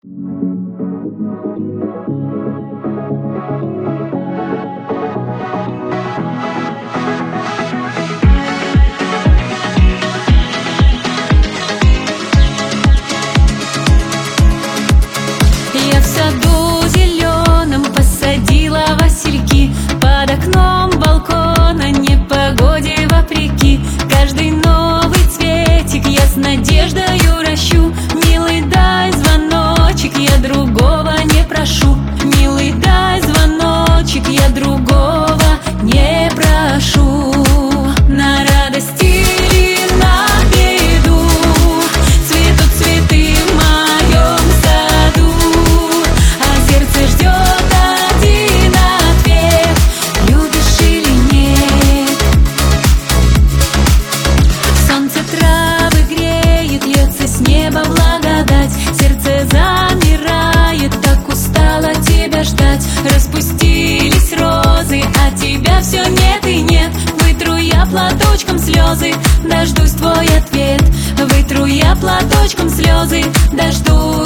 Я в саду зеленом посадила васильки, под окном балкона непогоде вопреки. Каждый новый цветик я с надеждою ращу. Милый, дай звоночек, я другого не прошу. Милый, дай звоночек, я другого не прошу. На радость или на беду цветут цветы в моем саду, а сердце ждет один ответ: любишь или нет. Солнце травы греет, льется с неба благодать. Сердце замирает, так устала тебя ждать. Распустились розы, а тебя все нет и нет. Вытру я платочком слезы, дождусь твой ответ. Вытру я платочком слезы, дождусь